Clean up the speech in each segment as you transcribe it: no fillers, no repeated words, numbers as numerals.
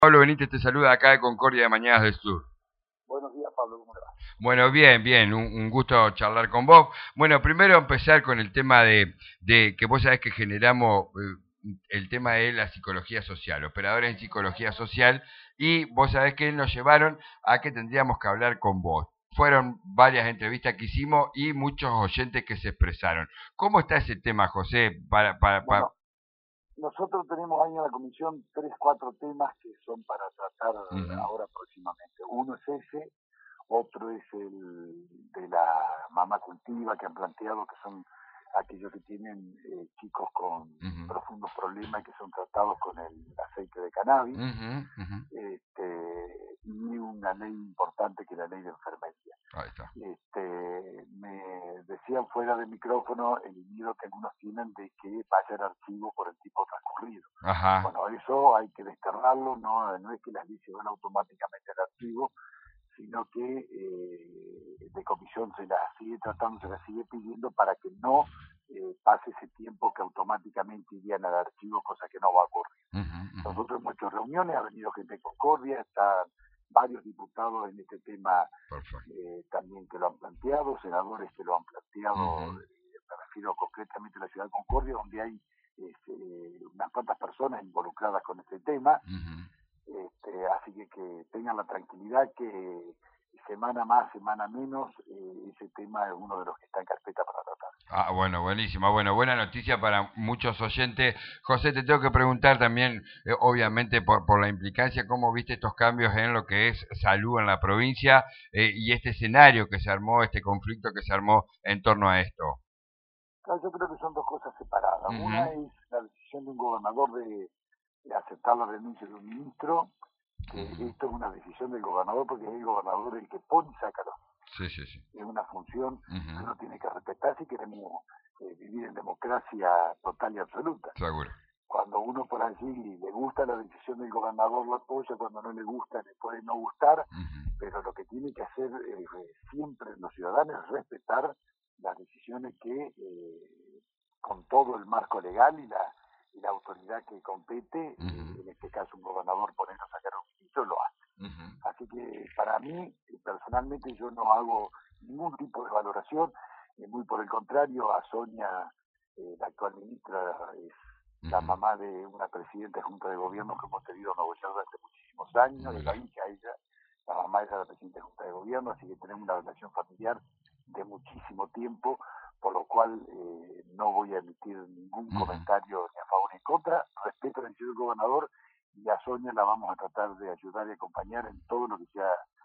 Pablo Benítez te saluda acá de Concordia de Mañanas del Sur. Buenos días, Pablo, ¿cómo le va? Bueno, bien, un gusto charlar con vos. Bueno, primero empezar con el tema de que vos sabés que generamos el tema de la psicología social, operadores en psicología social, y vos sabés que nos llevaron a que tendríamos que hablar con vos. Fueron varias entrevistas que hicimos y muchos oyentes que se expresaron. ¿Cómo está ese tema, José? Bueno, nosotros tenemos ahí en la comisión 3, 4 temas que son para tratar Uh-huh. ahora próximamente. Uno es ese, otro es el de la mamá cultiva que han planteado, que son aquellos que tienen chicos con Uh-huh. profundos problemas que son tratados con el aceite de cannabis, Uh-huh. Uh-huh. y una ley importante que es la ley de enfermería. Ahí está. Me decían fuera de micrófono el miedo que algunos tienen de que vaya el archivo por el tiempo transcurrido. Ajá. Bueno, eso hay que desterrarlo, no es que las leyes van automáticamente al archivo, sino que de comisión se la sigue tratando, se la sigue pidiendo para que no pase ese tiempo que automáticamente irían al archivo, cosa que no va a ocurrir. Uh-huh. Uh-huh. Nosotros hemos hecho reuniones, ha venido gente de Concordia, están varios diputados en este tema también que lo han planteado, senadores que lo han planteado, Uh-huh. me refiero concretamente a la ciudad de Concordia, donde hay unas cuantas personas involucradas con este tema. Uh-huh. Así que tengan la tranquilidad que semana más, semana menos, ese tema es uno de los que está en carpeta para tratar. Ah, bueno, buenísimo. Bueno, buena noticia para muchos oyentes. José, te tengo que preguntar también, obviamente por la implicancia, cómo viste estos cambios en lo que es salud en la provincia y este escenario que se armó, este conflicto que se armó en torno a esto. Yo creo que son dos cosas separadas. Una Uh-huh. es la decisión de un gobernador de aceptar la renuncia de un ministro, que Uh-huh. esto es una decisión del gobernador porque es el gobernador el que pone y saca los Sí, sí, sí. es una función que Uh-huh. uno tiene que respetar si queremos vivir en democracia total y absoluta. Seguro. Cuando uno por allí le gusta la decisión del gobernador, lo apoya, cuando no le gusta, le puede no gustar, Uh-huh. pero lo que tiene que hacer siempre los ciudadanos es respetar las decisiones que, con todo el marco legal y la autoridad que compete, Uh-huh. en este caso un gobernador poner o sacar a un ministro, lo hace. Uh-huh. Así que para mí, personalmente, yo no hago ningún tipo de valoración, muy por el contrario, a Sonia, la actual ministra, es la Uh-huh. mamá de una presidenta de Junta de Gobierno que hemos tenido en Nuevo York durante muchísimos años, es la Mira. hija ella, la mamá es la presidenta de Junta de Gobierno, así que tenemos una relación familiar de muchísimo tiempo, por lo cual no voy a emitir ningún Uh-huh. comentario ni a favor ni en contra, respeto la decisión del gobernador, y a Sonia la vamos a tratar de ayudar y acompañar en todo lo que sea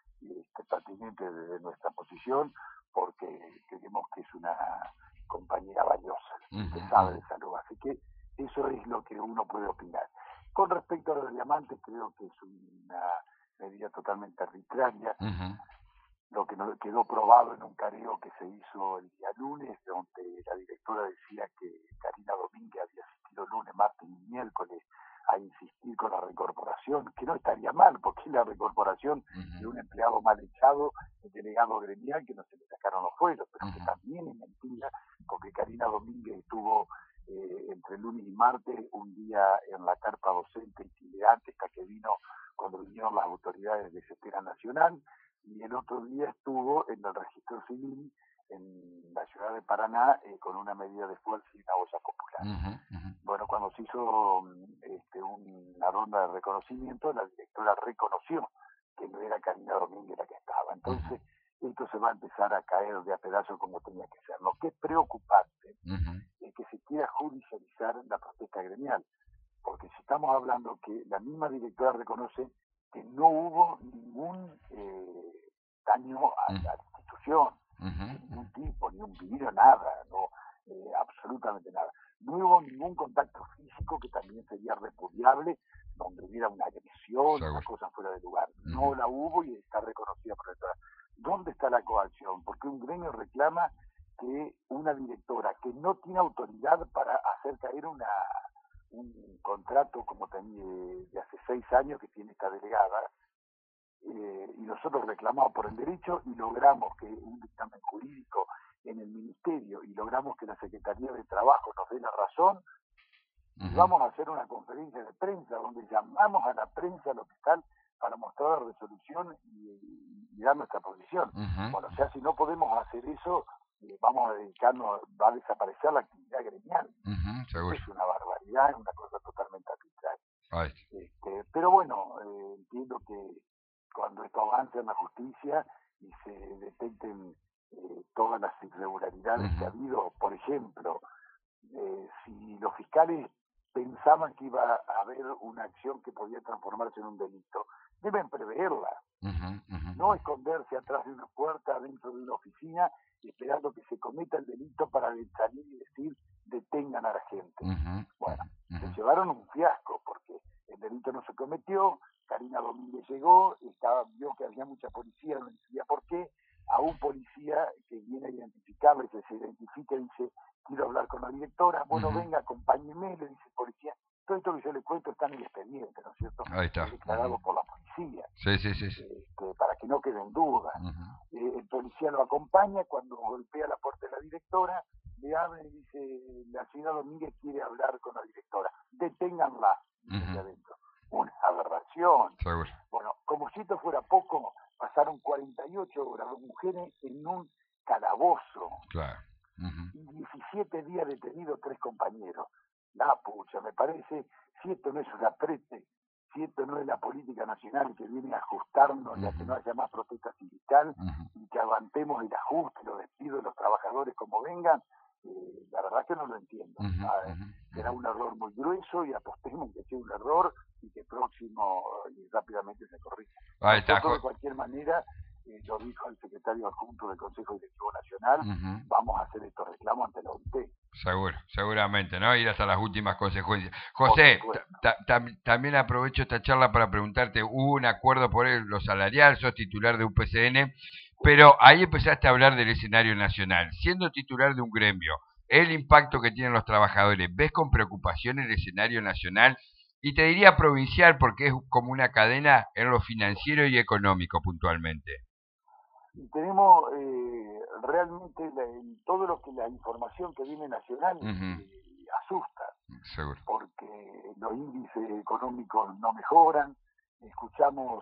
pertinente de nuestra posición, porque creemos que es una compañera valiosa, Uh-huh. que sabe Uh-huh. de salud. Así que eso es lo que uno puede opinar. Con respecto a los diamantes, creo que es una medida totalmente arbitraria. Uh-huh. Lo que no quedó probado en un careo que se hizo el día lunes, donde la directora decía que Karina Domínguez había asistido lunes, martes y miércoles a insistir con la reincorporación, que no estaría mal, porque es la reincorporación Uh-huh. de un empleado mal echado, el delegado gremial, que no se le sacaron los fueros, pero Uh-huh. que también es mentira, porque Karina Domínguez estuvo entre lunes y martes un día en la carpa docente itinerante hasta que vino, cuando vinieron las autoridades de Cetera Nacional, y el otro día estuvo en el registro civil en la ciudad de Paraná con una medida de fuerza y una olla popular. Uh-huh. Uh-huh. Bueno, cuando se hizo una ronda de reconocimiento, la directora reconoció que no era Karina Domínguez la que estaba. Entonces, esto se va a empezar a caer de a pedazos como tenía que ser. Lo que es preocupante Uh-huh. es que se quiera judicializar la protesta gremial, porque si estamos hablando que la misma directora reconoce que no hubo ningún daño a la institución, de ningún tipo, ni un vidrio, nada, no, absolutamente nada. No hubo ningún contacto físico, que también sería repudiable, donde hubiera una agresión, una cosa fuera de lugar. No la hubo y está reconocida por la directora. ¿Dónde está la coacción? Porque un gremio reclama que una directora que no tiene autoridad para hacer caer un contrato como tenía de hace 6 años que tiene esta delegada, y nosotros reclamamos por el derecho y logramos que un dictamen jurídico en el ministerio y logramos que la Secretaría de Trabajo nos dé la razón, y vamos a hacer una conferencia de prensa donde llamamos a la prensa local para mostrar la resolución y dar nuestra posición. Bueno, o sea, si no podemos hacer eso, vamos a dedicarnos, va a desaparecer la actividad gremial. Es una barbaridad, es una cosa totalmente arbitraria. Pero bueno, entiendo que cuando esto avance en la justicia y se detecten todas las irregularidades que ha habido, por ejemplo, si los fiscales pensaban que iba a haber una acción que podía transformarse en un delito, deben preverla, no esconderse atrás de una puerta dentro de una oficina esperando que se cometa el delito para salir y decir detengan a la gente. Bueno, se llevaron un fiasco porque el delito no se cometió, Karina Domínguez llegó, vio que había mucha policía, no entendía por qué, a un policía que viene a identificarle, que se identifica y dice, quiero hablar con la directora, bueno, venga, acompáñeme, le dice el policía, todo esto que yo le cuento está en el expediente, ¿no es cierto? Ahí está. Declarado por la policía. Sí. Para que no queden dudas. El policía lo acompaña, cuando golpea la puerta de la directora, le abre y dice, la señora Domínguez quiere hablar con la directora, deténganla, dice adentro. Una aberración. Seguro. Bueno, como si esto fuera poco, pasaron 48 horas, dos mujeres en un calabozo. Claro. Y 17 días detenidos 3 compañeros. La pucha, me parece, si esto no es un aprete, si esto no es la política nacional que viene a ajustarnos y a que no haya más protesta sindical y que aguantemos el ajuste, los despidos de los trabajadores como vengan, la verdad que no lo entiendo. Será un error muy grueso y apostemos que sea un error y que próximo y rápidamente se corrija. Nosotros, de cualquier manera, lo dijo el secretario adjunto del Consejo Directivo Nacional, vamos a hacer estos reclamos ante la OIT. Seguramente, ¿no? Ir hasta las últimas consecuencias. José, también aprovecho esta charla para preguntarte, hubo un acuerdo por lo salarial, sos titular de UPCN, pero ahí empezaste a hablar del escenario nacional. Siendo titular de un gremio, el impacto que tienen los trabajadores, ¿ves con preocupación el escenario nacional? Y te diría provincial porque es como una cadena en lo financiero y económico puntualmente. Y tenemos realmente todo lo que la información que viene nacional asusta. Seguro. Porque los índices económicos no mejoran, escuchamos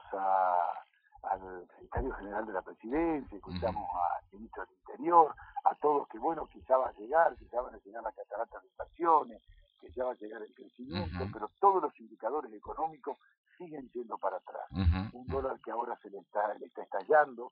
al secretario general de la presidencia, escuchamos al ministro del Interior, a todos que bueno, que ya va a llegar, que ya van a llegar las cataratas de inversiones, que ya va a llegar el crecimiento, pero todos los indicadores económicos siguen yendo para atrás. Un dólar que ahora le está estallando,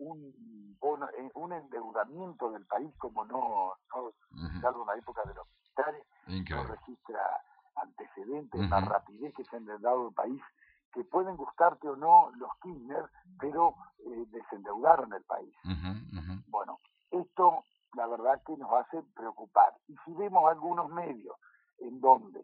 un endeudamiento del país como no salvo en la época de los militares, no registra antecedentes, la rapidez que se ha endeudado el país, que pueden gustarte o no los Kirchner, pero desendeudaron el país. Bueno, esto la verdad que nos hace preocupar. Y si vemos algunos medios en donde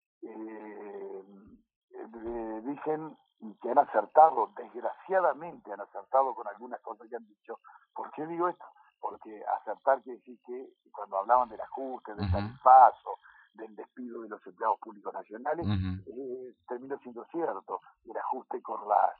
dicen que han acertado, desgraciadamente han acertado con algunas cosas que han dicho. ¿Por qué digo esto? Porque acertar quiere decir que cuando hablaban del ajuste, del tarifazo, del despido de los empleados públicos nacionales, terminó siendo cierto. El ajuste con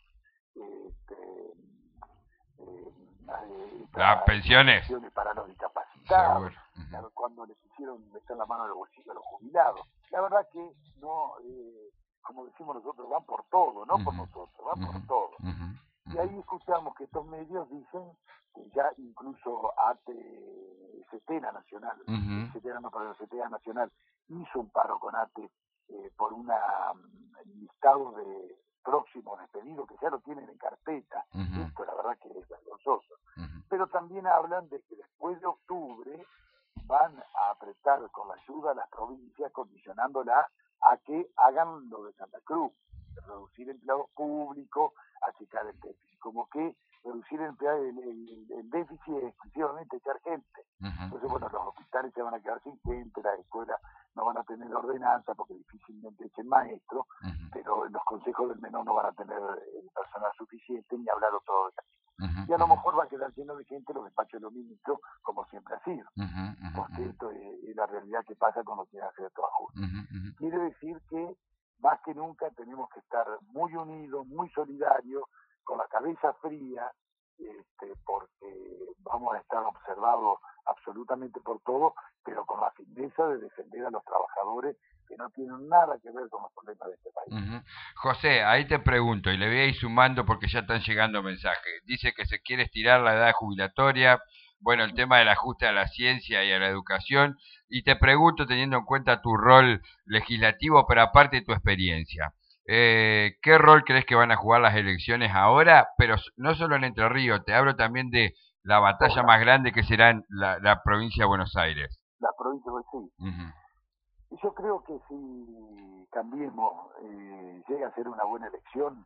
las pensiones para los discapacitados, cuando les hicieron meter la mano en el bolsillo a los jubilados. La verdad que no, como decimos nosotros, van por todo, no por nosotros, van por todo. Y ahí escuchamos que estos medios dicen que ya incluso CETENA Nacional, CETENA Nacional hizo un paro con ATE por un listado de próximos despedidos que ya lo tienen en carpeta. Esto la verdad que es vergonzoso. Pero también hablan de que después de octubre van a apretar con la ayuda a las provincias, condicionándola a que hagan lo de Santa Cruz, reducir empleados públicos, achicar el déficit, como que reducir el déficit es exclusivamente echar gente. Entonces, bueno, los hospitales se van a quedar sin gente, las escuelas no van a tener ordenanza porque difícilmente echen maestros, pero los consejos del menor no van a tener el personal suficiente ni hablar otro y a lo mejor va a quedar lleno de gente los despachos de los ministros, como siempre ha sido. Porque esto es la realidad que pasa cuando quieren hacer estos ajustes. Quiere decir que más que nunca tenemos que estar muy unidos, muy solidarios, con la cabeza fría, porque vamos a estar observados absolutamente por todo, pero con la firmeza de defender a los trabajadores que no tienen nada que ver con los problemas de este país. José, ahí te pregunto, y le voy a ir sumando porque ya están llegando mensajes. Dice que se quiere estirar la edad jubilatoria, bueno, el tema del ajuste a la ciencia y a la educación, y te pregunto, teniendo en cuenta tu rol legislativo, pero aparte de tu experiencia, ¿qué rol crees que van a jugar las elecciones ahora? Pero no solo en Entre Ríos, te hablo también de la batalla más grande que será en la provincia de Buenos Aires. La provincia de Buenos Aires. Y yo creo que si Cambiemos llega a ser una buena elección,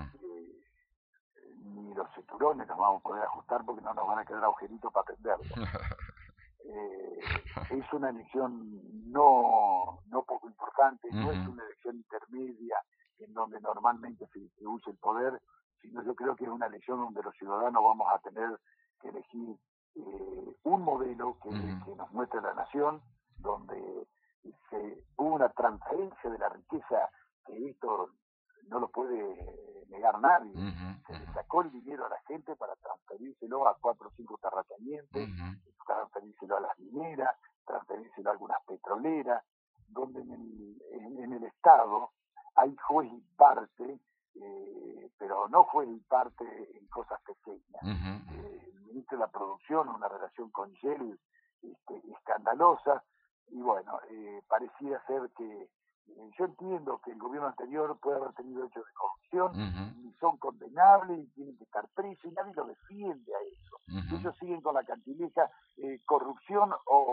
ni los cinturones nos vamos a poder ajustar porque no nos van a quedar agujeritos para prenderlos. Es una elección no poco importante, no es una elección intermedia en donde normalmente se distribuye el poder, sino yo creo que es una elección donde los ciudadanos vamos a tener que elegir un modelo que nos muestre la nación, donde hubo una transferencia de la riqueza, que esto no lo puede negar nadie. Se le sacó el dinero a la gente para transferírselo a 4 o 5 terratenientes, transferírselo a las mineras, transferírselo a algunas petroleras, donde en el Estado hay juez y parte, pero no juez y parte en cosas pequeñas. El ministro de la Producción, una relación con Shell escandalosa, y bueno, pareciera ser que yo entiendo que el gobierno anterior puede haber tenido hechos de corrupción, y son condenables y tienen que estar presos, y nadie lo defiende a eso. Ellos siguen con la cantileja, corrupción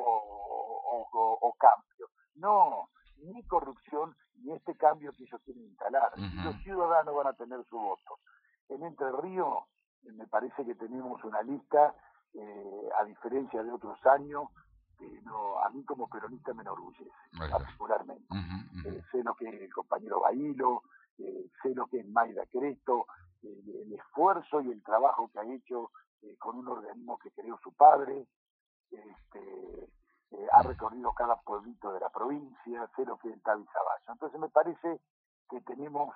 o cambio. No, ni corrupción ni este cambio que ellos quieren instalar. Los ciudadanos van a tener su voto. En Entre Ríos me parece que tenemos una lista, a diferencia de otros años, no, a mí como peronista me enorgullece, particularmente. Sé lo que es el compañero Bailo, sé lo que es Mayra Cresto, el esfuerzo y el trabajo que ha hecho con un organismo que creó su padre, ha recorrido cada pueblito de la provincia, sé lo que es el Tavi Zaballo. Entonces me parece que tenemos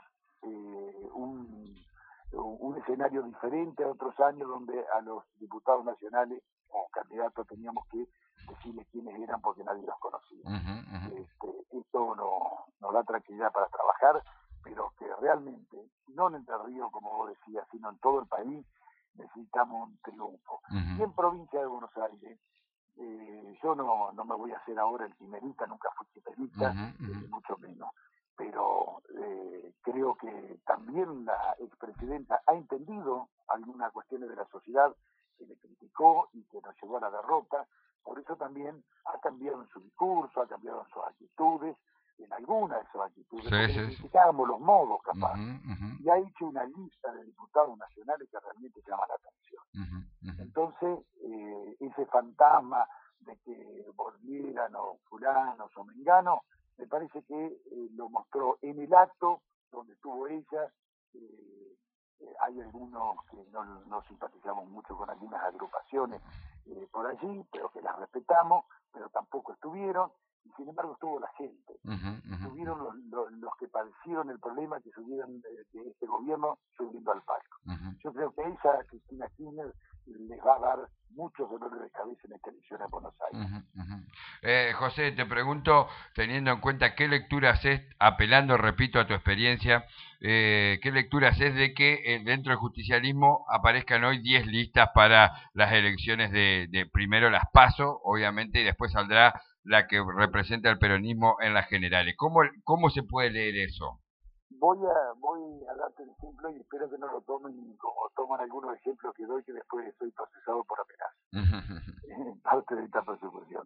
un escenario diferente a otros años, donde a los diputados nacionales o candidatos teníamos que decirles quiénes eran porque nadie los conocía. Esto nos da tranquilidad para trabajar, pero que realmente, no en Entre Ríos, como vos decías, sino en todo el país, necesitamos un triunfo. Y en provincia de Buenos Aires, yo no me voy a hacer ahora el quimerista, nunca fui quimerista, mucho menos, pero creo que también la expresidenta ha entendido algunas cuestiones de la sociedad que le criticó y que nos llevó a la derrota. Por eso también ha cambiado en su discurso, ha cambiado en sus actitudes, en algunas de sus actitudes, porque le criticábamos los modos, capaz, y ha hecho una lista de diputados nacionales que realmente llama la atención. Entonces, ese fantasma de que volvieran o fulanos o menganos, me parece que lo mostró en el acto donde estuvo ella. Hay algunos que no simpatizamos mucho con algunas agrupaciones por allí, pero que las respetamos, pero tampoco estuvieron, y sin embargo estuvo la gente. Estuvieron los que padecieron el problema que subieron de este gobierno subiendo al palco. Yo creo que esa Cristina Kirchner les va a dar muchos dolores de cabeza en esta elección en Buenos Aires. José, te pregunto, teniendo en cuenta qué lectura haces, apelando, repito, a tu experiencia, qué lectura haces de que dentro del justicialismo aparezcan hoy 10 listas para las elecciones de primero las PASO, obviamente, y después saldrá la que representa el peronismo en las generales. ¿Cómo se puede leer eso? Voy a darte el ejemplo y espero que no lo tomen como toman algunos ejemplos que doy, que después soy procesado por amenaza. Parte de esta persecución.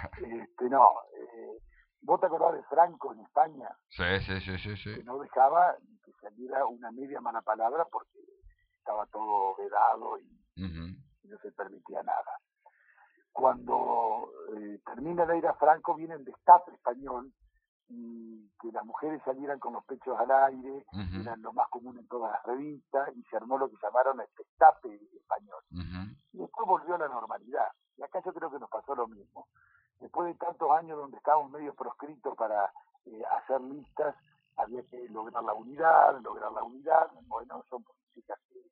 ¿Vos te acordás de Franco en España? Sí. Que no dejaba que saliera una media mala palabra porque estaba todo vedado y no se permitía nada. Cuando termina la era Franco, viene el destape español, y que las mujeres salieran con los pechos al aire, eran lo más común en todas las revistas, y se armó lo que llamaron el destape español. Y después volvió a la normalidad. Y acá yo creo que nos pasó lo mismo. Después de tantos años donde estábamos medio proscritos para hacer listas, había que lograr la unidad. Bueno, son políticas que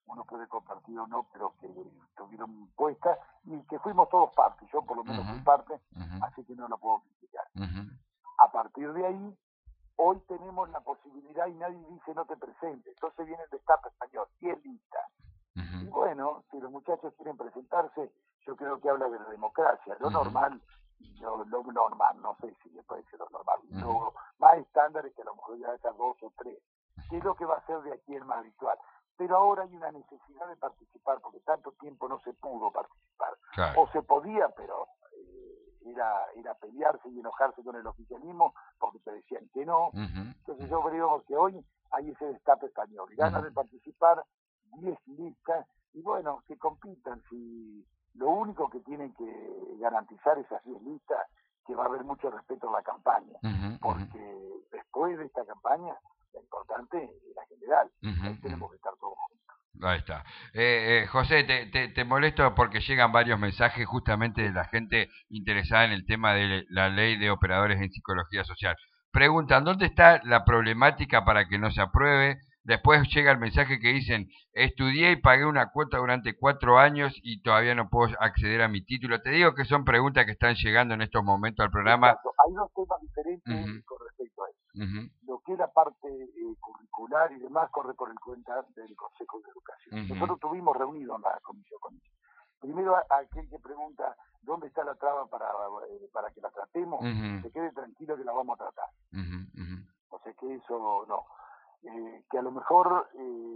uno puede compartir o no, pero que tuvieron puesta y que fuimos todos parte. Yo por lo menos fui parte, así que no lo puedo criticar. A partir de ahí, hoy tenemos la posibilidad y nadie dice no te presentes. Entonces viene el destape español, 10 listas. Y bueno, si los muchachos quieren presentarse, yo creo que habla de la democracia. Lo normal, lo normal, no sé si le puede ser lo normal. Lo más estándar es que a lo mejor ya haya 2 o 3, que es lo que va a ser de aquí el más habitual. Pero ahora hay una necesidad de participar, porque tanto tiempo no se pudo participar. Claro. O se podía, pero era pelearse y enojarse con el oficialismo porque te decían que no. Entonces yo creo que hoy hay ese destape español, ganas de participar, 10 listas, y bueno, que compitan. Si lo único que tienen que garantizar esas 10 listas, que va a haber mucho respeto a la campaña, porque después de esta campaña, lo importante es la general, ahí tenemos que estar todos juntos. Ahí está. José, te molesto porque llegan varios mensajes justamente de la gente interesada en el tema de la ley de operadores en psicología social. Preguntan, ¿dónde está la problemática para que no se apruebe? Después llega el mensaje que dicen, estudié y pagué una cuota durante 4 años y todavía no puedo acceder a mi título. Te digo que son preguntas que están llegando en estos momentos al programa. Exacto. Hay dos temas diferentes con respecto a eso. Lo que es la parte curricular y demás corre por el cuenta del Consejo de Educación. Nosotros tuvimos reunido en la comisión con ellos. Primero, aquel que pregunta dónde está la traba para que la tratemos, se quede tranquilo que la vamos a tratar. O sea que eso no. Que a lo mejor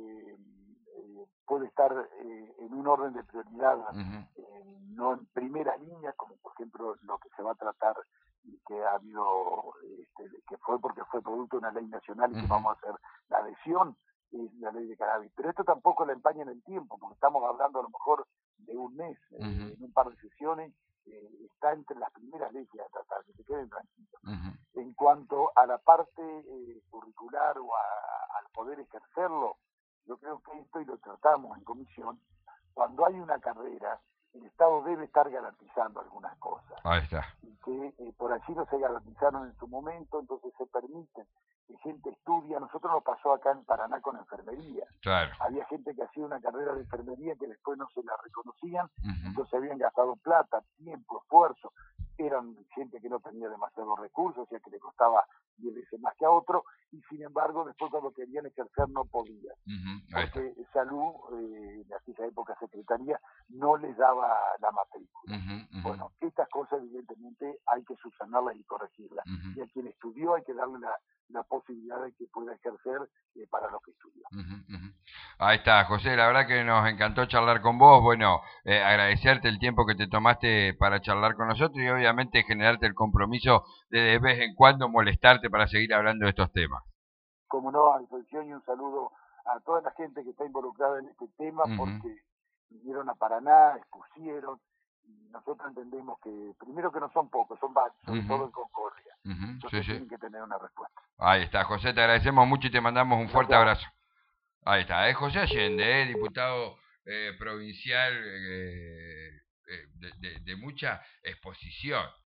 puede estar en un orden de prioridad, no en primera línea, como por ejemplo lo que se va a tratar y que ha habido, que fue porque fue producto de una ley nacional y que vamos a hacer la adhesión, es la ley de cannabis. Pero esto tampoco la empaña en el tiempo, porque estamos hablando a lo mejor de un mes, en un par de sesiones, está entre las primeras leyes a tratar, que se queden tranquilos. En cuanto a la parte curricular o al poder ejercerlo, yo creo que esto, y lo tratamos en comisión, cuando hay una carrera, el Estado debe estar garantizando algunas cosas. Ahí está. Y que por allí no se garantizaron en su momento, entonces se permiten que gente estudie. A nosotros nos pasó acá en Paraná con enfermería. Claro. Había gente que hacía una carrera de enfermería que después no se la reconocían, entonces habían gastado plata, tiempo, esfuerzo. Eran gente que no tenía demasiados recursos, o sea que le costaba 10 veces más que a otro, y sin embargo después cuando querían ejercer no podían, porque salud, en aquella época secretaría, no les daba la matrícula. Bueno, estas cosas evidentemente hay que subsanarlas y corregirlas, y a quien estudió hay que darle la posibilidad de que pueda ejercer para lo que estudió. Ahí está, José, la verdad que nos encantó charlar con vos. Bueno, agradecerte el tiempo que te tomaste para charlar con nosotros y obviamente generarte el compromiso de vez en cuando molestarte para seguir hablando de estos temas. Como no, a disposición, y un saludo a toda la gente que está involucrada en este tema, porque vinieron a Paraná, expusieron, y nosotros entendemos que, primero que no son pocos, son varios, sobre todo en Concordia. Entonces tienen que tener una respuesta. Ahí está, José, te agradecemos mucho y te mandamos un fuerte abrazo. Ahí está, es José Allende, diputado provincial de mucha exposición.